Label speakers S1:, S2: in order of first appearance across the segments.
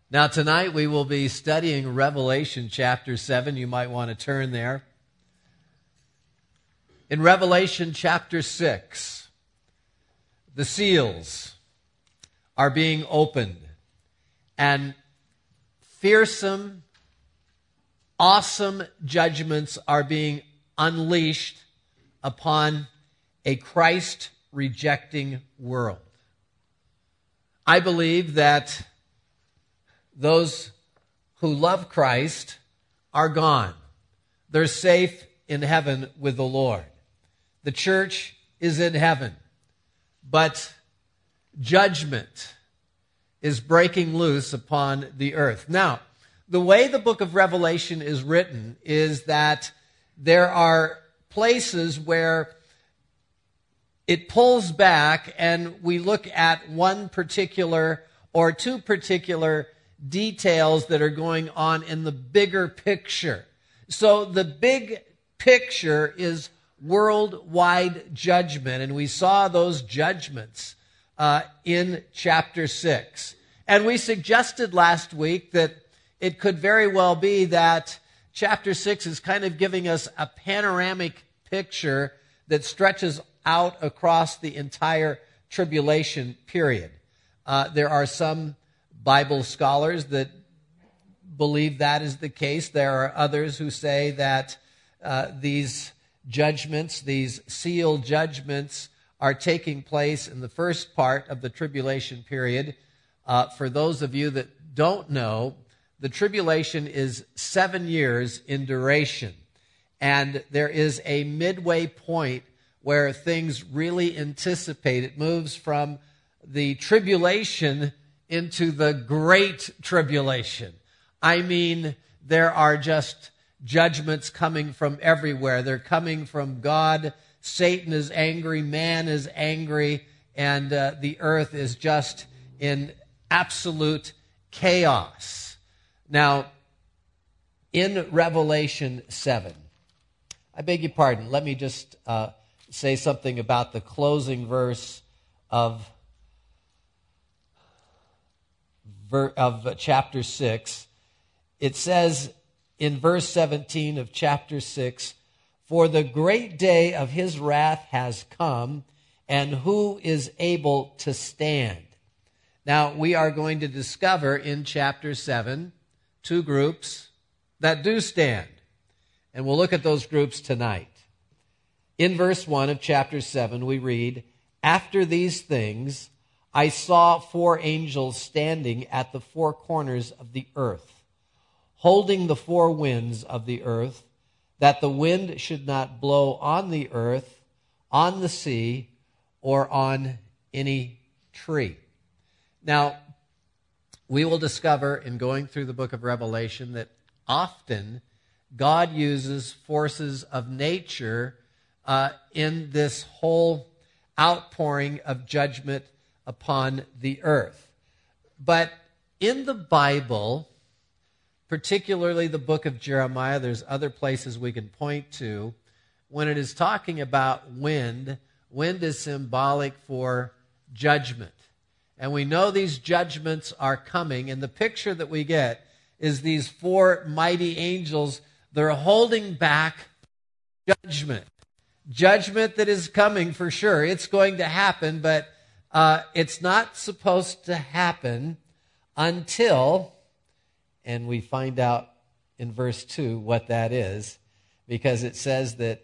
S1: Now tonight we will be studying Revelation chapter 7. You might want to turn there. In Revelation chapter 6, the seals are being opened and fearsome, awesome judgments are being unleashed upon a Christ-rejecting world. I believe that those who love Christ are gone. They're safe in heaven with the Lord. The church is in heaven, but judgment is breaking loose upon the earth. Now, the way the book of Revelation is written is that there are places where it pulls back and we look at one particular or two particular details that are going on in the bigger picture. So the big picture is worldwide judgment, and we saw those judgments in chapter 6. And we suggested last week that it could very well be that chapter 6 is kind of giving us a panoramic picture that stretches out across the entire tribulation period. There are some Bible scholars that believe that is the case. There are others who say that these judgments, these sealed judgments, are taking place in the first part of the tribulation period. For those of you that don't know, the tribulation is 7 years in duration. And there is a midway point where things really anticipate. It moves from the tribulation into the great tribulation. I mean, there are just judgments coming from everywhere. They're coming from God. Satan is angry, man is angry, and the earth is just in absolute chaos. Now, in Revelation 7, I beg your pardon, let me just say something about the closing verse of chapter 6. It says in verse 17 of chapter 6, "For the great day of his wrath has come, and who is able to stand?" Now, we are going to discover in chapter 7 two groups that do stand. And we'll look at those groups tonight. In verse 1 of chapter 7, we read, "After these things, I saw 4 angels standing at the 4 corners of the earth, holding the 4 winds of the earth, that the wind should not blow on the earth, on the sea, or on any tree." Now, we will discover in going through the book of Revelation that often God uses forces of nature in this whole outpouring of judgment upon the earth. But in the Bible, particularly the book of Jeremiah, there's other places we can point to, when it is talking about wind, wind is symbolic for judgment. And we know these judgments are coming, and the picture that we get is these 4 mighty angels. They're holding back judgment. Judgment that is coming for sure. It's going to happen, but it's not supposed to happen until, and we find out in verse 2 what that is, because it says that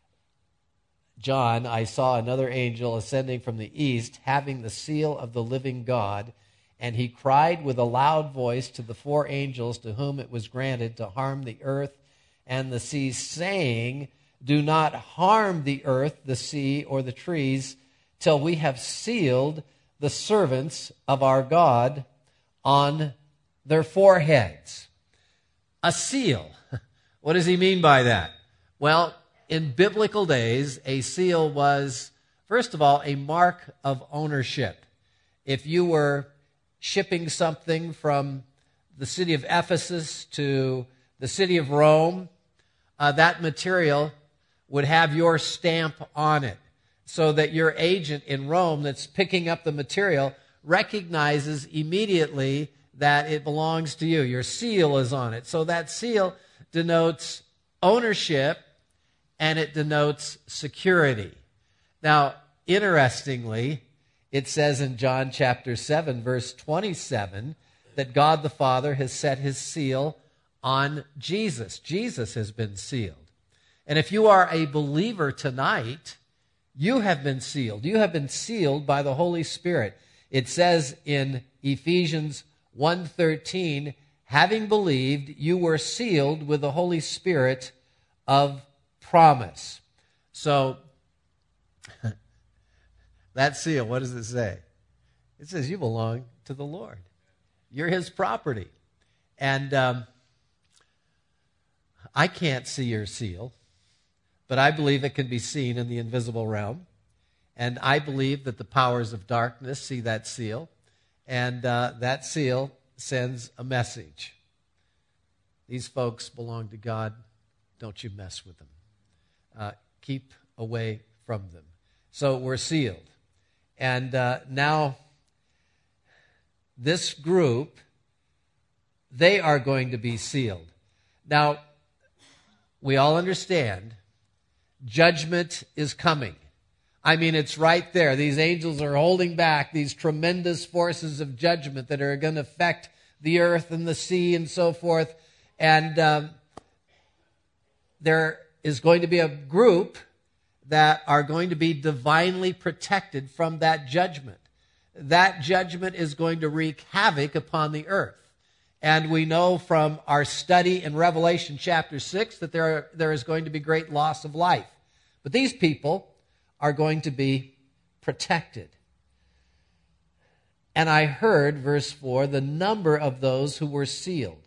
S1: John, I saw another angel ascending from the east, having the seal of the living God, and he cried with a loud voice to the 4 angels to whom it was granted to harm the earth and the sea, saying, "Do not harm the earth, the sea, or the trees, till we have sealed the servants of our God on their foreheads." A seal. What does he mean by that? Well, in biblical days, a seal was, first of all, a mark of ownership. If you were shipping something from the city of Ephesus to the city of Rome, that material would have your stamp on it, so that your agent in Rome that's picking up the material recognizes immediately that it belongs to you. Your seal is on it. So that seal denotes ownership and it denotes security. Now, interestingly, it says in John chapter 7, verse 27, that God the Father has set his seal on Jesus. Jesus has been sealed. And if you are a believer tonight, you have been sealed. You have been sealed by the Holy Spirit. It says in Ephesians 1:13, having believed, you were sealed with the Holy Spirit of promise. So, that seal, what does it say? It says you belong to the Lord. You're his property. And I can't see your seal, but I believe it can be seen in the invisible realm. And I believe that the powers of darkness see that seal, and that seal sends a message. These folks belong to God. Don't you mess with them. Keep away from them. So we're sealed. And now this group, they are going to be sealed. Now, we all understand judgment is coming. I mean, it's right there. These angels are holding back these tremendous forces of judgment that are going to affect the earth and the sea and so forth. And there is going to be a group that are going to be divinely protected from that judgment. That judgment is going to wreak havoc upon the earth. And we know from our study in Revelation chapter 6 that there is going to be great loss of life. But these people are going to be protected. And I heard, verse 4, the number of those who were sealed.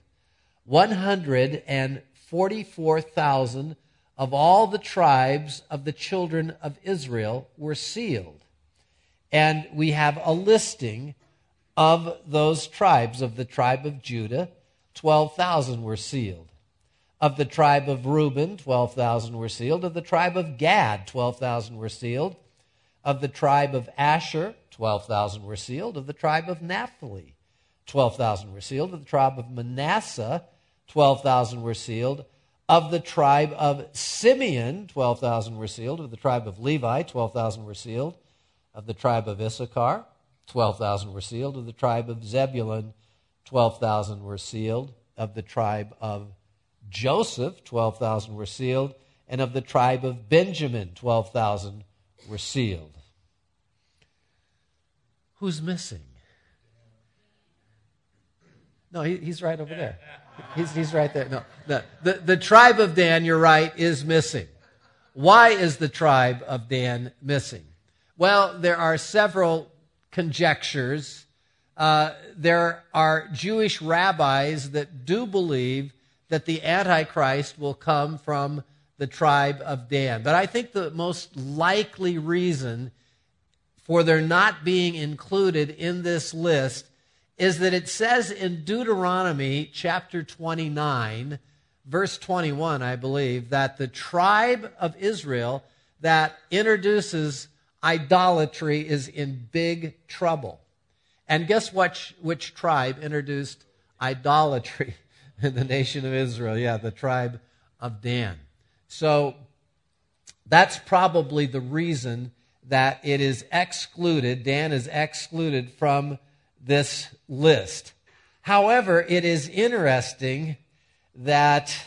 S1: 144,000 of all the tribes of the children of Israel were sealed. And we have a listing of those tribes. Of the tribe of Judah, 12,000 were sealed. Of the tribe of Reuben, 12,000 were sealed. Of the tribe of Gad, 12,000 were sealed. Of the tribe of Asher, 12,000 were sealed. Of the tribe of Naphtali, 12,000 were sealed. Of the tribe of Manasseh, 12,000 were sealed. Of the tribe of Simeon, 12,000 were sealed. Of the tribe of Levi, 12,000 were sealed. Of the tribe of Issachar, 12,000 were sealed. Of the tribe of Zebulun, 12,000 were sealed. Of the tribe of Joseph, 12,000 were sealed. And of the tribe of Benjamin, 12,000 were sealed. Who's missing? No, he's right over there. He's right there. No, the tribe of Dan, you're right, is missing. Why is the tribe of Dan missing? Well, there are several conjectures. There are Jewish rabbis that do believe that the Antichrist will come from the tribe of Dan. But I think the most likely reason for their not being included in this list is that it says in Deuteronomy chapter 29, verse 21, I believe, that the tribe of Israel that introduces idolatry is in big trouble. And guess which tribe introduced idolatry in the nation of Israel? Yeah, the tribe of Dan. So that's probably the reason that it is excluded. Dan is excluded from this list. However, it is interesting that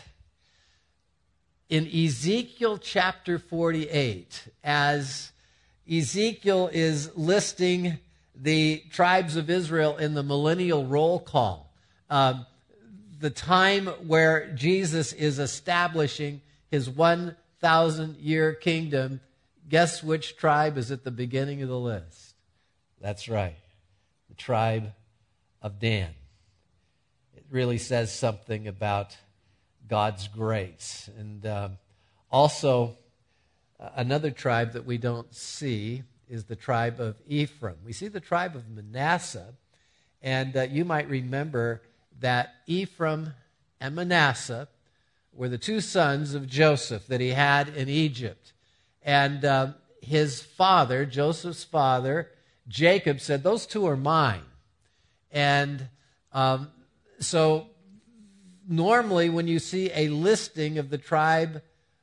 S1: in Ezekiel chapter 48, as Ezekiel is listing the tribes of Israel in the millennial roll call, the time where Jesus is establishing his 1,000-year kingdom, guess which tribe is at the beginning of the list? That's right, the tribe of Dan. It really says something about God's grace. And also, another tribe that we don't see is the tribe of Ephraim. We see the tribe of Manasseh, and you might remember that Ephraim and Manasseh were the two sons of Joseph that he had in Egypt. And his father, Joseph's father, Jacob, said, "Those two are mine." And So normally when you see a listing of the tribes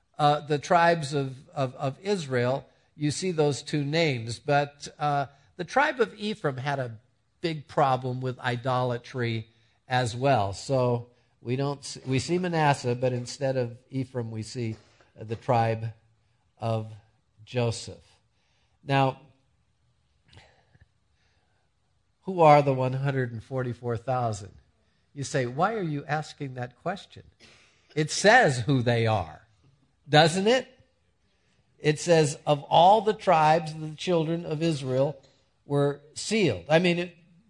S1: of Israel, you see those two names. But the tribe of Ephraim had a big problem with idolatry as well. So we see Manasseh, but instead of Ephraim, we see the tribe of Joseph. Now, who are the 144,000? You say, why are you asking that question? It says who they are, doesn't it? It says, of all the tribes, the children of Israel were sealed. I mean,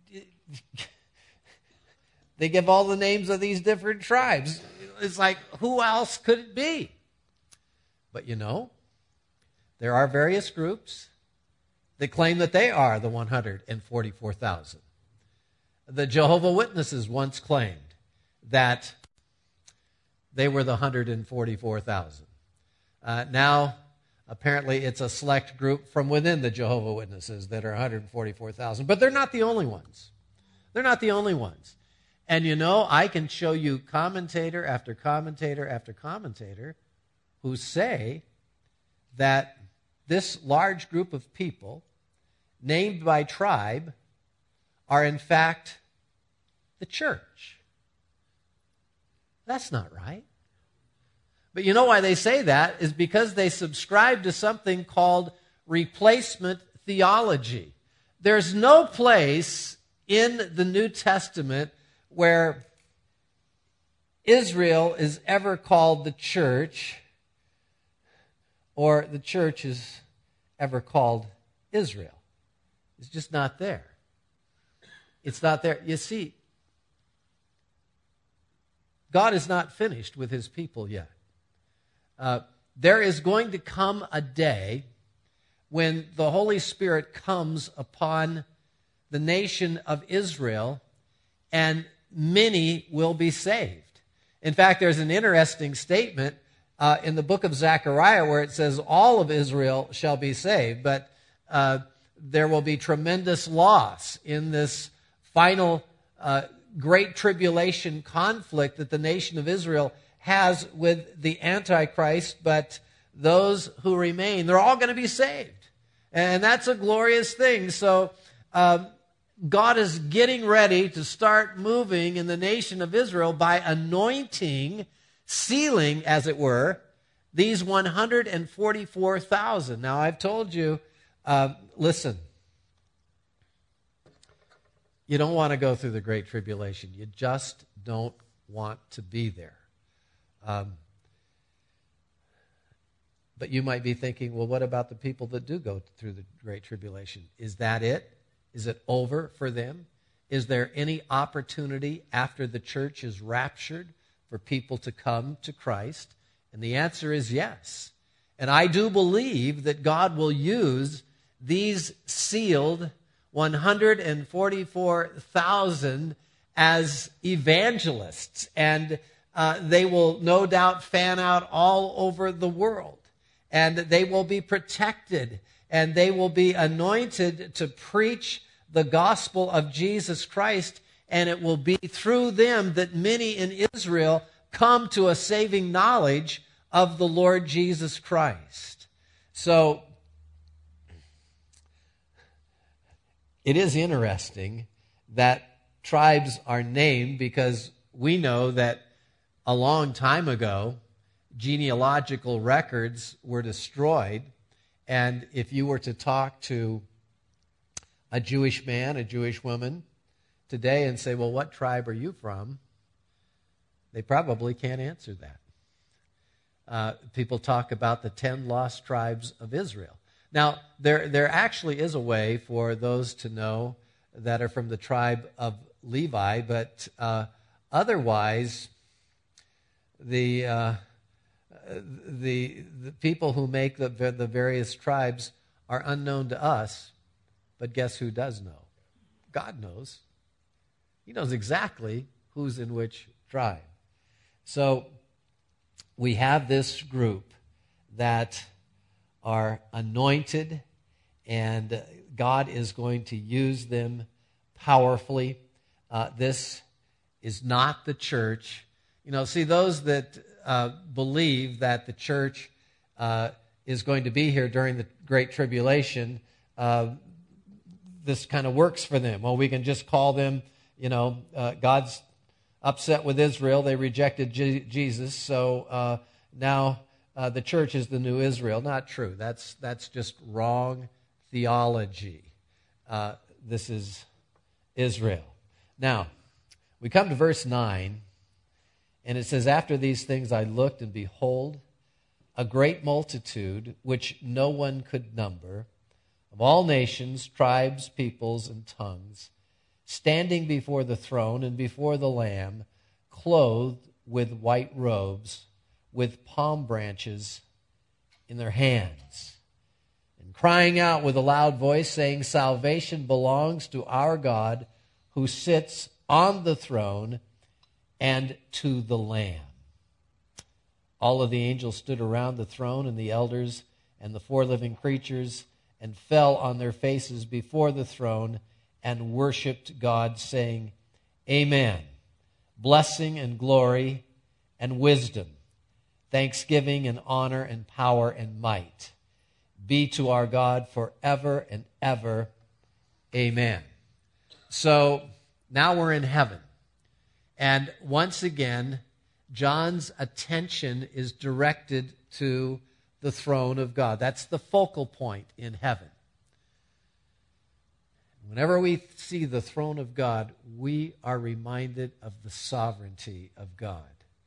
S1: they give all the names of these different tribes. It's like, who else could it be? But there are various groups that claim that they are the 144,000. The Jehovah's Witnesses once claimed that they were the 144,000. Now, apparently, it's a select group from within the Jehovah's Witnesses that are 144,000. But they're not the only ones. They're not the only ones. And I can show you commentator after commentator after commentator who say that this large group of people, named by tribe, are in fact the church. That's not right. But you know why they say that is because they subscribe to something called replacement theology. There's no place in the New Testament where Israel is ever called the church, or the church is ever called Israel. It's just not there. It's not there. You see, God is not finished with his people yet. There is going to come a day when the Holy Spirit comes upon the nation of Israel and many will be saved. In fact, there's an interesting statement in the book of Zechariah where it says all of Israel shall be saved, but there will be tremendous loss in this final great tribulation conflict that the nation of Israel has with the Antichrist, but those who remain, they're all going to be saved. And that's a glorious thing. So God is getting ready to start moving in the nation of Israel by anointing, sealing, as it were, these 144,000. Now, I've told you, listen, you don't want to go through the Great Tribulation. You just don't want to be there. But you might be thinking, well, what about the people that do go through the Great Tribulation? Is that it? Is it over for them? Is there any opportunity after the church is raptured for people to come to Christ? And the answer is yes. And I do believe that God will use these sealed 144,000 as evangelists, and they will no doubt fan out all over the world, and they will be protected, and they will be anointed to preach the gospel of Jesus Christ, and it will be through them that many in Israel come to a saving knowledge of the Lord Jesus Christ. So it is interesting that tribes are named because we know that a long time ago, genealogical records were destroyed. And if you were to talk to a Jewish man, a Jewish woman today and say, well, what tribe are you from? They probably can't answer that. People talk about the 10 lost tribes of Israel. Now, there actually is a way for those to know that are from the tribe of Levi, but otherwise, the people who make the various tribes are unknown to us. But guess who does know? God knows. He knows exactly who's in which tribe. So we have this group that are anointed, and God is going to use them powerfully. This is not the church. See, those that believe that the church is going to be here during the Great Tribulation, this kind of works for them. Well, we can just call them, God's upset with Israel. They rejected Jesus, so now the church is the new Israel. Not true. That's just wrong theology. This is Israel. Now, we come to verse 9, and it says, "After these things I looked, and behold, a great multitude, which no one could number, of all nations, tribes, peoples, and tongues, standing before the throne and before the Lamb, clothed with white robes, with palm branches in their hands, and crying out with a loud voice, saying, 'Salvation belongs to our God, who sits on the throne, and to the Lamb.' All of the angels stood around the throne, and the elders and the four living creatures, and fell on their faces before the throne, and worshipped God, saying, 'Amen. Blessing and glory and wisdom, thanksgiving and honor and power and might be to our God forever and ever. Amen.'" So now we're in heaven. And once again, John's attention is directed to the throne of God. That's the focal point in heaven. Whenever we see the throne of God, we are reminded of the sovereignty of God.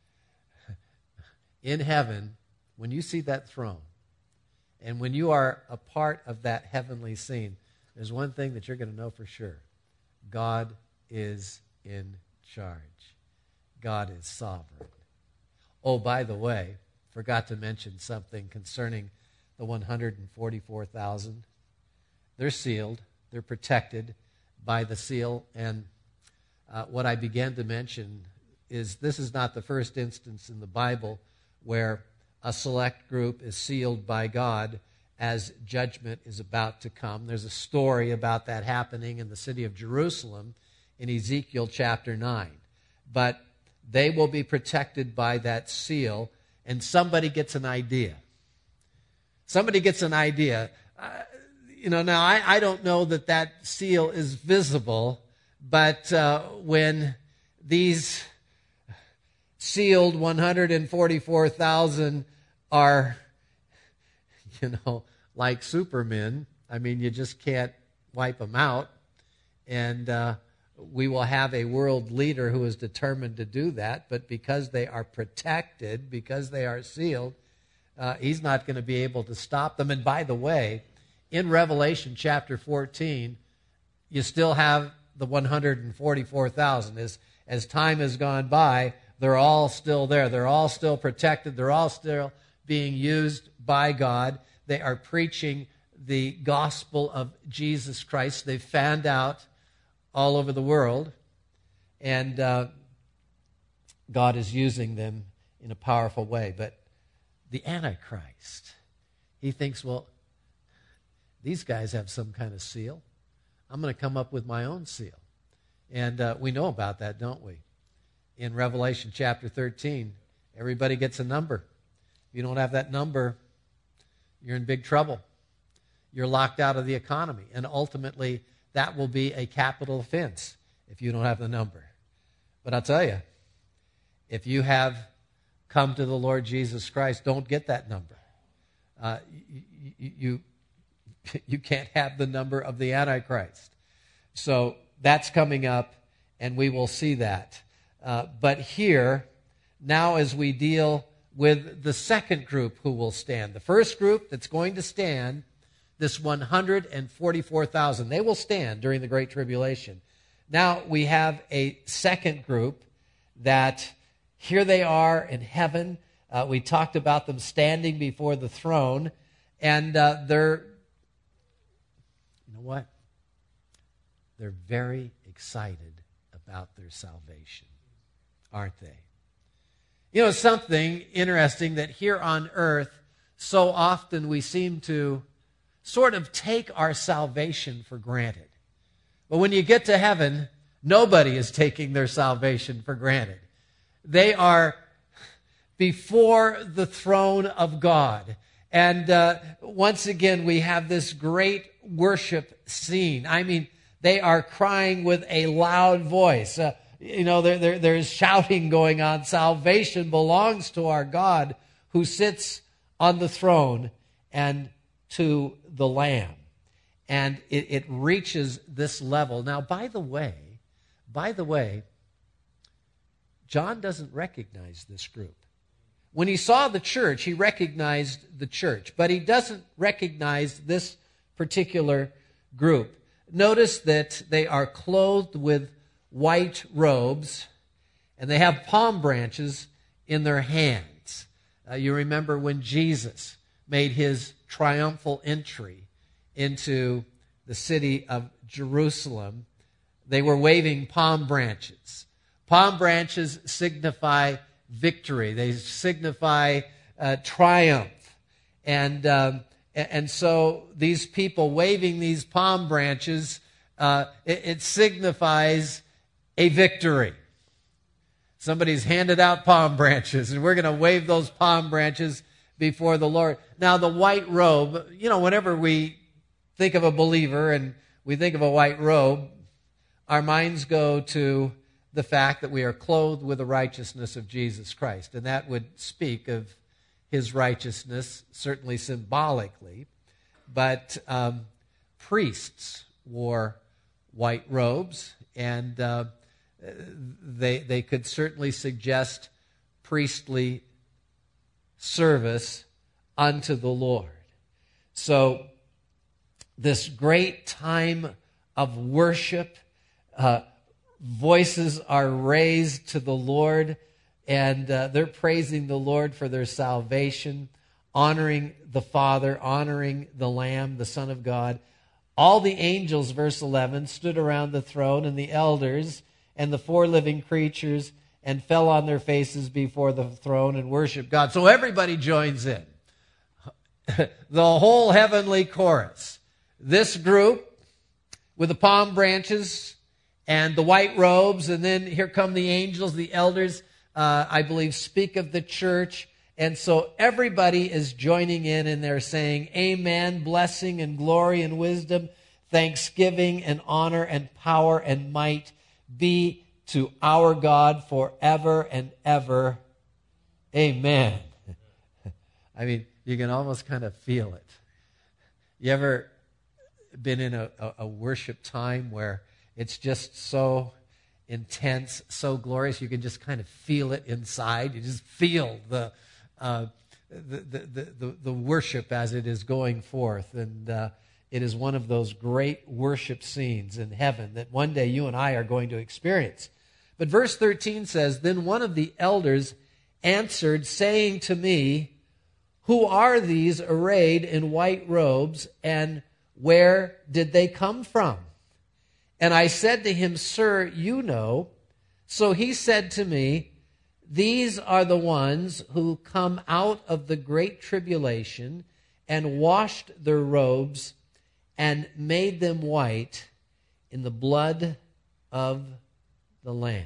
S1: In heaven, when you see that throne, and when you are a part of that heavenly scene, there's one thing that you're going to know for sure. God is in charge. God is sovereign. Oh, by the way, forgot to mention something concerning the 144,000. They're sealed. They're protected by the seal. And what I began to mention is this is not the first instance in the Bible where a select group is sealed by God as judgment is about to come. There's a story about that happening in the city of Jerusalem in Ezekiel chapter 9. But they will be protected by that seal, and somebody gets an idea. Somebody gets an idea. Now I don't know that seal is visible, but when these sealed 144,000 are, like supermen, I mean, you just can't wipe them out. And we will have a world leader who is determined to do that, but because they are protected, because they are sealed, he's not going to be able to stop them. And by the way, in Revelation chapter 14, you still have the 144,000. As time has gone by, they're all still there. They're all still protected. They're all still being used by God. They are preaching the gospel of Jesus Christ. They've fanned out all over the world, and God is using them in a powerful way. But the Antichrist, he thinks, well, these guys have some kind of seal. I'm going to come up with my own seal. And we know about that, don't we? In Revelation chapter 13, everybody gets a number. If you don't have that number, you're in big trouble. You're locked out of the economy. And ultimately, that will be a capital offense if you don't have the number. But I'll tell you, if you have come to the Lord Jesus Christ, don't get that number. You can't have the number of the Antichrist. So that's coming up, and we will see that. But here, now as we deal with the second group who will stand, the first group that's going to stand, this 144,000, they will stand during the Great Tribulation. Now we have a second group that here they are in heaven. We talked about them standing before the throne, and they're, you know what? They're very excited about their salvation, aren't they? Something interesting that here on earth, so often we seem to sort of take our salvation for granted. But when you get to heaven, Nobody is taking their salvation for granted. They are before the throne of God. And once again, we have this great worship scene. I mean, they are crying with a loud voice. There's shouting going on. Salvation belongs to our God who sits on the throne and to the Lamb. And it reaches this level. Now, by the way, John doesn't recognize this group. When he saw the church, he recognized the church, but he doesn't recognize this particular group. Notice that they are clothed with white robes, and they have palm branches in their hands. You remember when Jesus made his triumphal entry into the city of Jerusalem, they were waving palm branches. Palm branches signify victory. They signify triumph. And so these people waving these palm branches, it signifies a victory. Somebody's handed out palm branches, and we're going to wave those palm branches before the Lord. Now, the white robe, whenever we think of a believer and we think of a white robe, our minds go to the fact that we are clothed with the righteousness of Jesus Christ. And that would speak of his righteousness, certainly symbolically. But priests wore white robes, and they could certainly suggest priestly service unto the Lord. So this great time of worship, voices are raised to the Lord, and they're praising the Lord for their salvation, honoring the Father, honoring the Lamb, the Son of God. All the angels, verse 11, stood around the throne, and the elders and the four living creatures, and fell on their faces before the throne and worshiped God. So everybody joins in. The whole heavenly chorus. This group with the palm branches and the white robes, and then here come the angels, the elders, I believe, speak of the church. And so everybody is joining in, and they're saying, Amen, blessing and glory and wisdom, thanksgiving and honor and power and might be to our God forever and ever. Amen. I mean, you can almost kind of feel it. You ever been in a worship time where it's just so intense, so glorious, you can just kind of feel it inside. You just feel the worship as it is going forth. And it is one of those great worship scenes in heaven that one day you and I are going to experience. But verse 13 says, Then one of the elders answered, saying to me, Who are these arrayed in white robes, and where did they come from? And I said to him, Sir, you know. So he said to me, These are the ones who come out of the great tribulation and washed their robes and made them white in the blood of the Lamb.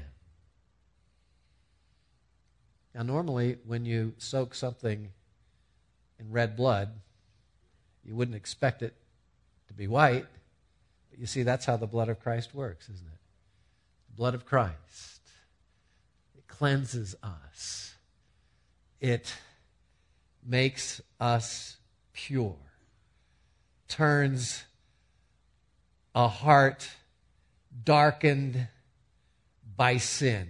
S1: Now, normally, when you soak something in red blood, you wouldn't expect it to be white. But you see, that's how the blood of Christ works, isn't it? The blood of Christ. It cleanses us. It makes us pure. Turns a heart darkened by sin.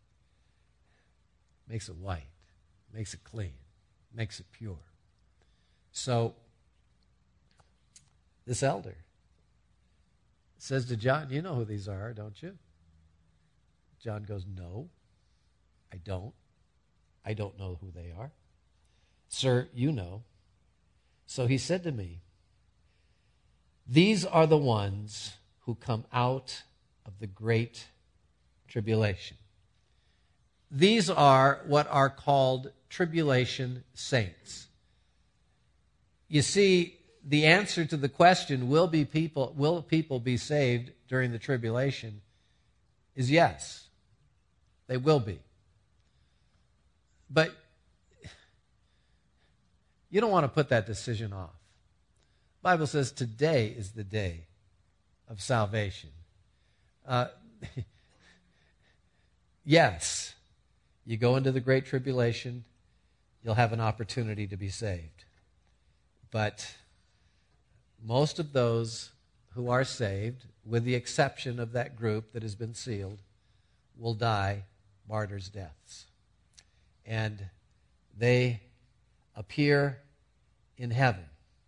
S1: Makes it white. Makes it clean. Makes it pure. So, this elder says to John, You know who these are, don't you? John goes, No, I don't. I don't know who they are. Sir, you know. So he said to me, These are the ones who come out of the great tribulation. These are what are called tribulation saints. You see, the answer to the question, will people be saved during the tribulation, is yes. They will be. But you don't want to put that decision off. The Bible says today is the day of salvation. Yes, you go into the Great Tribulation, you'll have an opportunity to be saved. But most of those who are saved, with the exception of that group that has been sealed, will die martyrs' deaths. And they appear in heaven.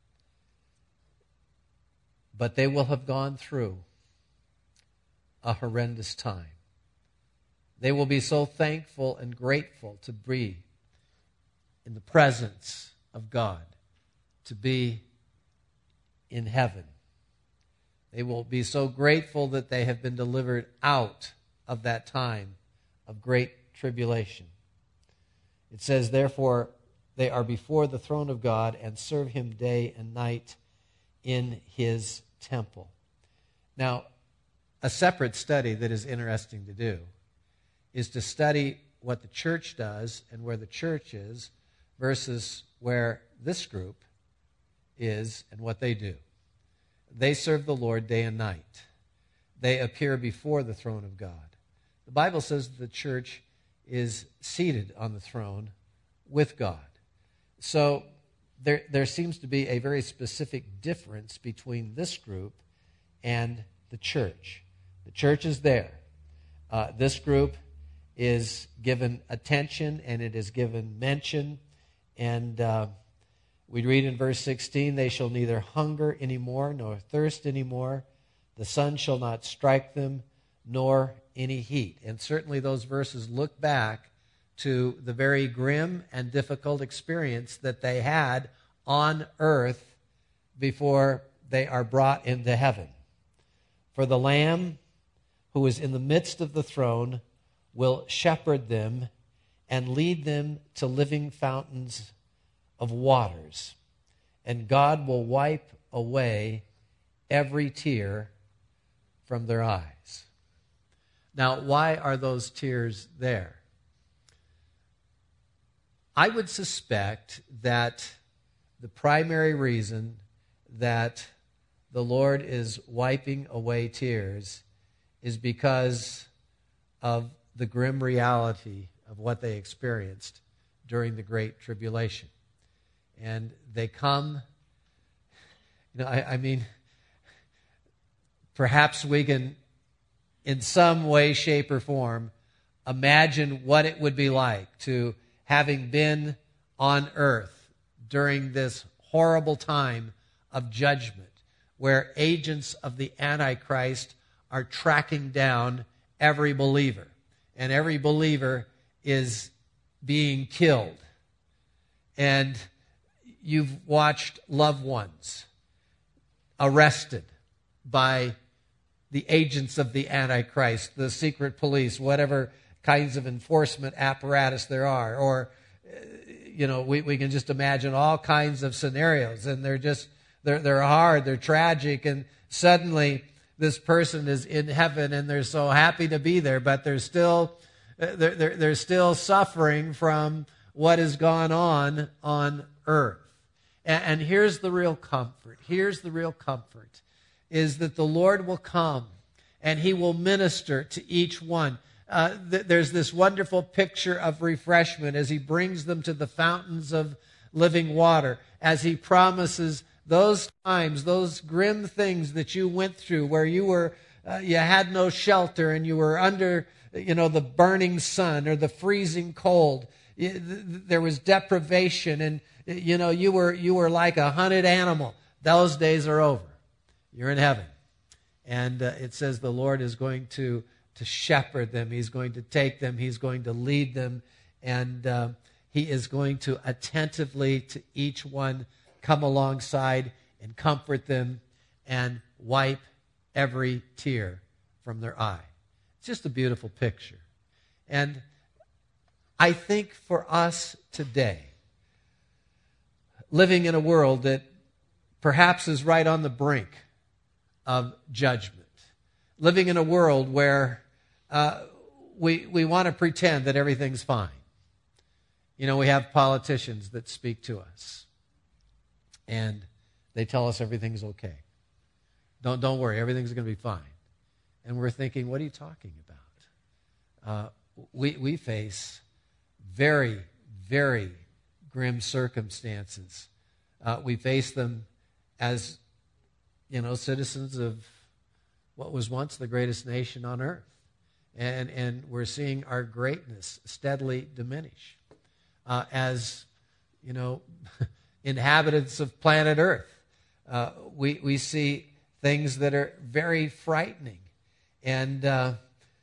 S1: But they will have gone through a horrendous time. They will be so thankful and grateful to be in the presence of God, to be in heaven. They will be so grateful that they have been delivered out of that time of great tribulation. It says, therefore, they are before the throne of God and serve him day and night in his temple. Now, a separate study that is interesting to do is to study what the church does and where the church is versus where this group is and what they do. They serve the Lord day and night. They appear before the throne of God. The Bible says the church is seated on the throne with God. So there seems to be a very specific difference between this group and the church. The church is there. This group is given attention and it is given mention. And we read in verse 16, they shall neither hunger anymore nor thirst anymore. The sun shall not strike them, nor any heat. And certainly those verses look back to the very grim and difficult experience that they had on earth before they are brought into heaven. For the Lamb who is in the midst of the throne will shepherd them and lead them to living fountains of waters. And God will wipe away every tear from their eyes. Now, why are those tears there? I would suspect that the primary reason that the Lord is wiping away tears is because of the grim reality of what they experienced during the Great Tribulation. And they come, I mean, perhaps we can, in some way, shape, or form, imagine what it would be like to having been on earth during this horrible time of judgment, where agents of the Antichrist are tracking down every believer, and every believer is being killed. And you've watched loved ones arrested by the agents of the Antichrist, the secret police, whatever kinds of enforcement apparatus there are. Or, we can just imagine all kinds of scenarios, and they're hard, they're tragic, and suddenly this person is in heaven and they're so happy to be there, but they're still suffering from what has gone on earth. And here's the real comfort. Here's the real comfort, is that the Lord will come and he will minister to each one. There's this wonderful picture of refreshment as he brings them to the fountains of living water, as he promises those times, those grim things that you went through where you had no shelter and you were under, the burning sun or the freezing cold. There was deprivation and, you were like a hunted animal. Those days are over. You're in heaven. And it says the Lord is going to shepherd them. He's going to take them. He's going to lead them. And he is going to attentively to each one come alongside and comfort them and wipe every tear from their eye. It's just a beautiful picture. And I think for us today, living in a world that perhaps is right on the brink of judgment, living in a world where we want to pretend that everything's fine. You know, we have politicians that speak to us, and they tell us everything's okay. Don't worry, everything's going to be fine. And we're thinking, what are you talking about? We face very, very grim circumstances. We face them as, citizens of what was once the greatest nation on earth. And we're seeing our greatness steadily diminish as, inhabitants of planet Earth. We see things that are very frightening. And,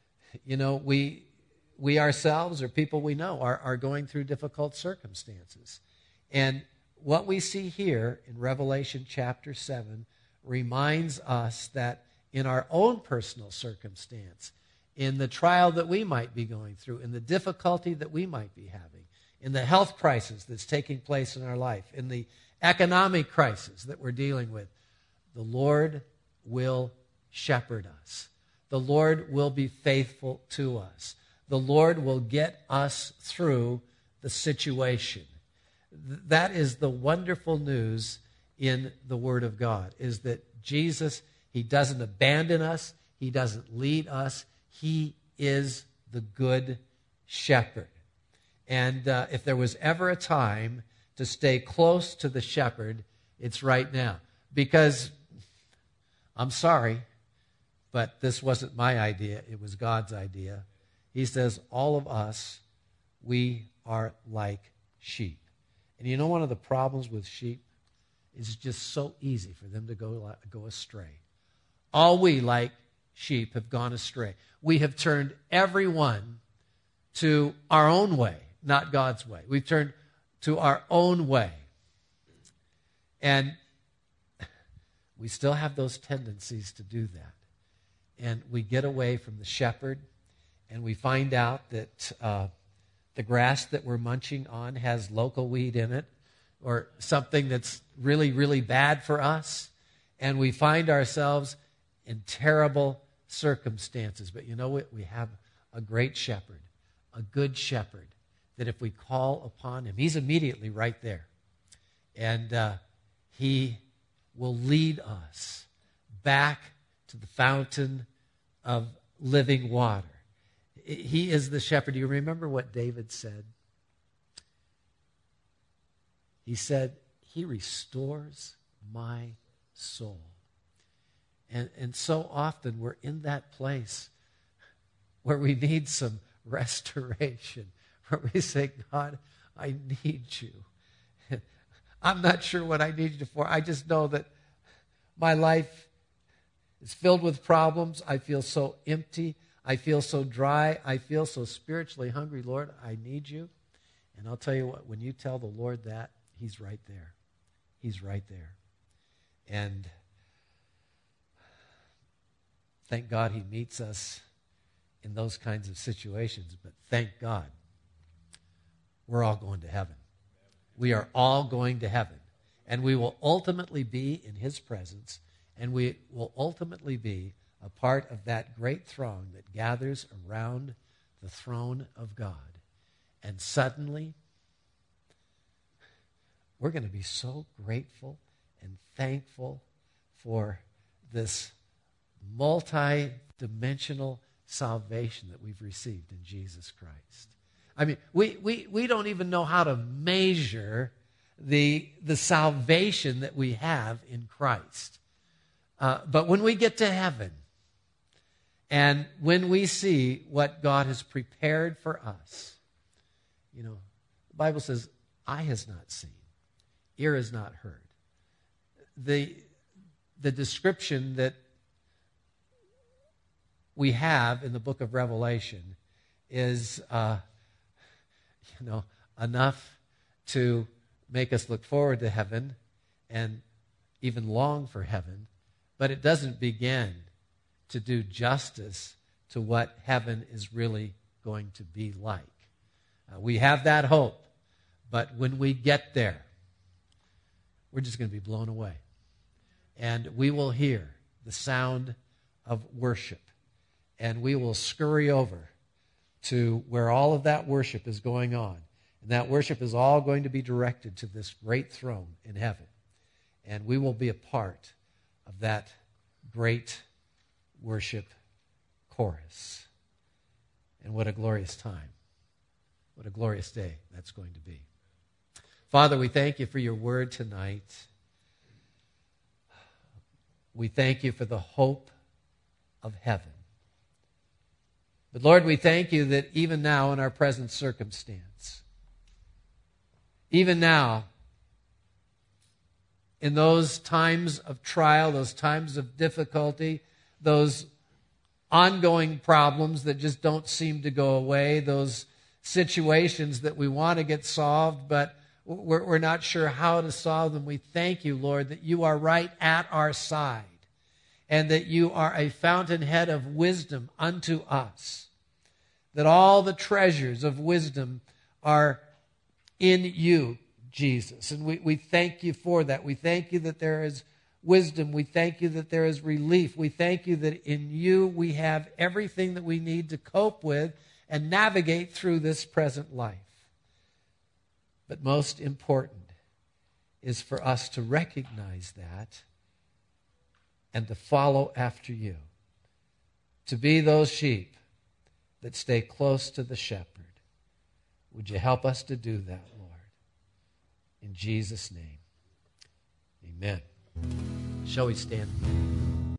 S1: we ourselves or people we know are going through difficult circumstances. And what we see here in Revelation chapter 7 reminds us that in our own personal circumstance, in the trial that we might be going through, in the difficulty that we might be having, in the health crisis that's taking place in our life, in the economic crisis that we're dealing with, the Lord will shepherd us. The Lord will be faithful to us. The Lord will get us through the situation. That is the wonderful news in the Word of God, is that Jesus, He doesn't abandon us. He doesn't lead us. He is the good shepherd. And if there was ever a time to stay close to the shepherd, it's right now. Because, I'm sorry, but this wasn't my idea. It was God's idea. He says, all of us, we are like sheep. And you know one of the problems with sheep is it's just so easy for them to go astray. All we, like sheep, have gone astray. We have turned everyone to our own way, not God's way. We've turned to our own way. And we still have those tendencies to do that. And we get away from the shepherd, and we find out that the grass that we're munching on has local weed in it, or something that's really, really bad for us. And we find ourselves in terrible circumstances. But you know what? We have a great shepherd, a good shepherd, that if we call upon him, he's immediately right there. And he will lead us back to the fountain of living water. He is the shepherd. Do you remember what David said? He said, he restores my soul. And so often we're in that place where we need some restoration, where we say, God, I need you. I'm not sure what I need you for. I just know that my life is filled with problems. I feel so empty. I feel so dry. I feel so spiritually hungry. Lord, I need you. And I'll tell you what, when you tell the Lord that, he's right there. He's right there. And thank God he meets us in those kinds of situations. But thank God we're all going to heaven. We are all going to heaven. And we will ultimately be in his presence. And we will ultimately be a part of that great throng that gathers around the throne of God. And suddenly, we're going to be so grateful and thankful for this multi-dimensional salvation that we've received in Jesus Christ. I mean, we don't even know how to measure the salvation that we have in Christ. But when we get to heaven, and when we see what God has prepared for us, the Bible says, eye has not seen, ear has not heard. The description that we have in the book of Revelation is, enough to make us look forward to heaven and even long for heaven, but it doesn't begin to do justice to what heaven is really going to be like. We have that hope, but when we get there, we're just going to be blown away. And we will hear the sound of worship. and we will scurry over to where all of that worship is going on. And that worship is all going to be directed to this great throne in heaven. And we will be a part of that great worship chorus. And what a glorious time. What a glorious day that's going to be. Father, we thank you for your word tonight. We thank you for the hope of heaven. But Lord, we thank you that even now in our present circumstance, even now, in those times of trial, those times of difficulty, those ongoing problems that just don't seem to go away, those situations that we want to get solved, but we're not sure how to solve them. We thank you, Lord, that you are right at our side and that you are a fountainhead of wisdom unto us, that all the treasures of wisdom are in you, Jesus. And we thank you for that. We thank you that there is wisdom. We thank you that there is relief. We thank you that in you we have everything that we need to cope with and navigate through this present life. But most important is for us to recognize that and to follow after you, to be those sheep that stay close to the shepherd. Would you help us to do that, Lord? In Jesus' name, amen. Shall we stand?